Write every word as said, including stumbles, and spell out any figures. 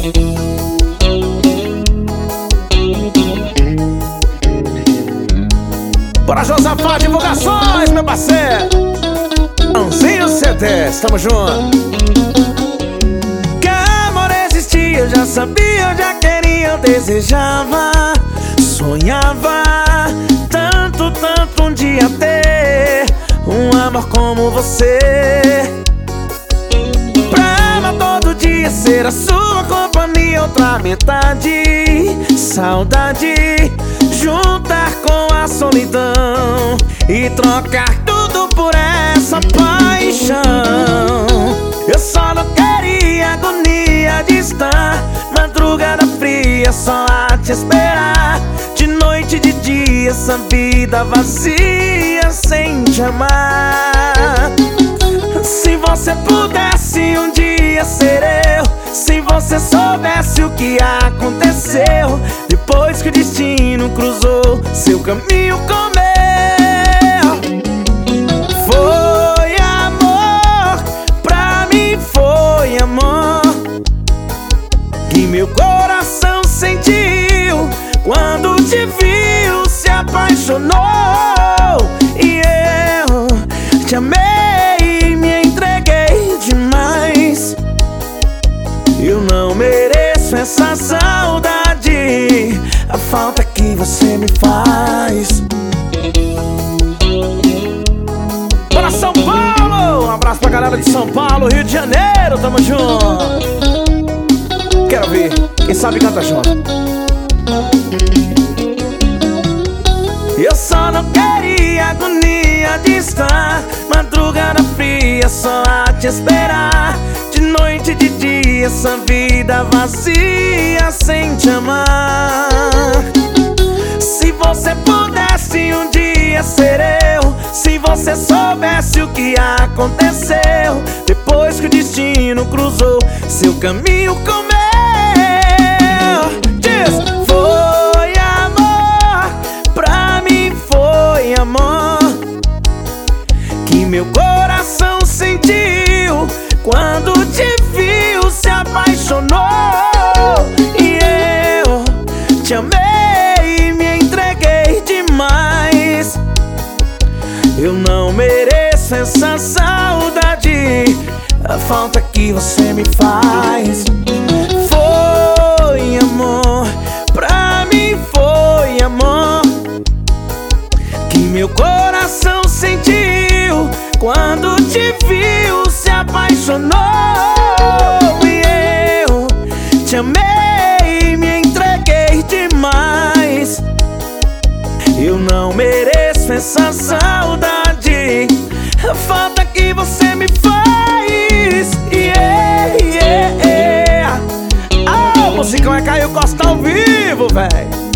Bora, Josafá Divulgações, meu parceiro. Anzinho C D, tamo junto. Que amor existia, eu já sabia, eu já queria, eu desejava, sonhava tanto, tanto um dia ter um amor como você. Pra amar todo dia, ser a sua companhia, outra metade, saudade, juntar com a solidão e trocar tudo por essa paixão. Eu só não queria agonia de estar madrugada fria só a te esperar, de noite e de dia, essa vida vazia sem te amar. Se você pudesse um dia ser eu, se você soubesse o que aconteceu depois que o destino cruzou seu caminho com o meu. Foi amor, pra mim foi amor, que meu coração sentiu quando te viu, se apaixonou. E eu te amei, me entreguei demais. Eu não mereço essa saudade, a falta que você me faz. Bora, São Paulo! Um abraço pra galera de São Paulo, Rio de Janeiro, tamo junto. Quero ver, quem sabe canta junto. Eu só não queria agonia de estar madrugada fria só a te esperar, de noite e de dia, essa vida vazia sem te amar. Se você pudesse um dia ser eu, se você soubesse o que aconteceu depois que o destino cruzou seu caminho com o meu. Diz, foi amor, pra mim foi amor, que meu coração sentiu quando te viu, se apaixonou. E eu te amei, me entreguei demais. Eu não mereço essa saudade, a falta que você me faz. Foi amor, pra mim foi amor, que meu coração sentiu quando te viu, se apaixonou. E eu te amei, me entreguei demais. Eu não mereço essa saudade, a falta que você me faz. Yeah, yeah, yeah. Ah, o musicão é Caio Costa ao vivo, véi.